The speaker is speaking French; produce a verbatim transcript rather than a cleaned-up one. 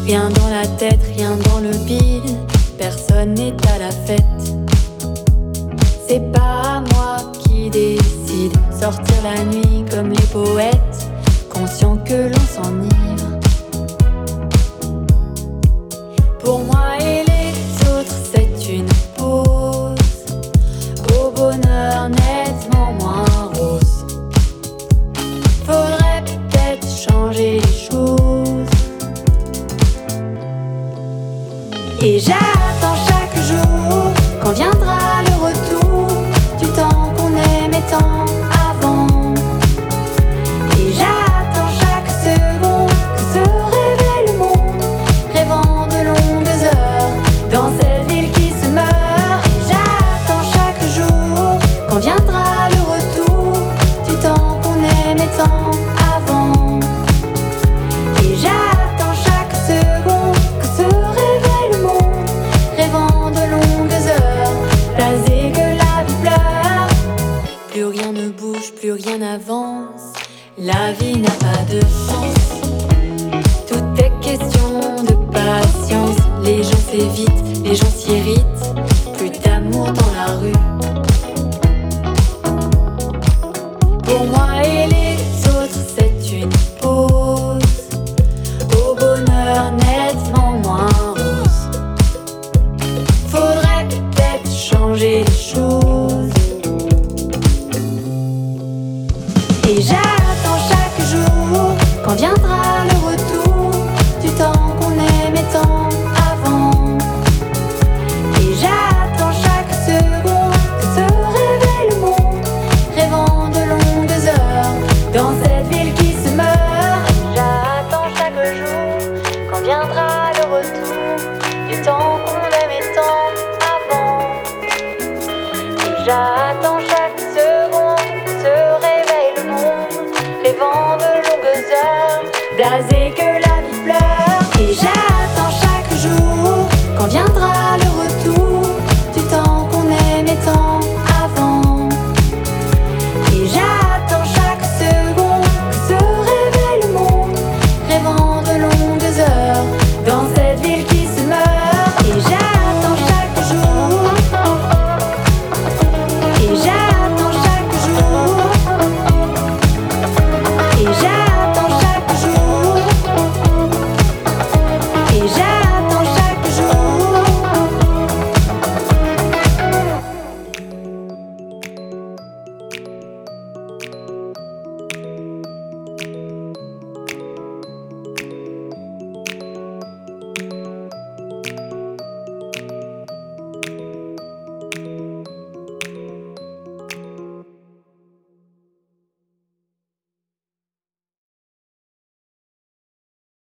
Rien dans la tête, rien dans le bide, personne n'est à la fête. C'est pas moi qui décide, sortir la nuit comme les poètes, conscient que l'on s'enivre. Pour moi et les autres, c'est une pause au bonheur nettement moins rose. Faudrait peut-être changer les choses. Et j'attends chaque jour quand viendra le retour du temps qu'on aimait tant avant. Et j'attends chaque seconde que se réveille le monde, rêvant de longues heures dans cette ville qui se meurt. Et j'attends chaque jour quand viendra le retour du temps qu'on aimait tant avant. Et j'attends chaque seconde que se réveille le monde, rêvant de longues heures, blasé que la vie pleure. Plus rien ne bouge, plus rien n'avance, la vie n'a pas de sens. Tout est question de patience, les gens s'évitent, les gens s'irritent, plus d'amour dans la rue. Pour moi et les autres, c'est une pause au bonheur nettement moins rose. Faudrait peut-être changer les choses. Et j'attends chaque jour quand viendra le retour du temps qu'on aimait tant avant. Et j'attends chaque seconde que se réveille le monde, rêvant de longues heures dans cette ville qui se meurt. Et j'attends chaque jour quand viendra le retour du temps qu'on aimait tant avant. Et j'attends chaque seconde que se réveille le monde, rêvant de longues heures, blasé